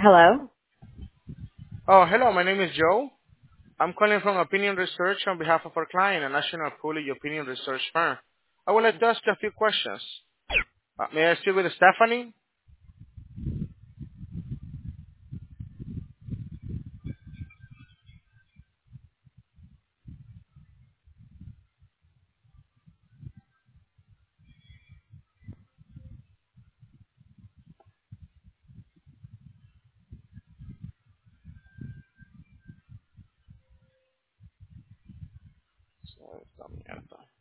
Hello? Oh, hello. My name is Joe. I'm calling from Opinion Research on behalf of our client, a national Pulley opinion research firm. I would like to ask you a few questions. May I speak with Stephanie? Sorry, Samantha.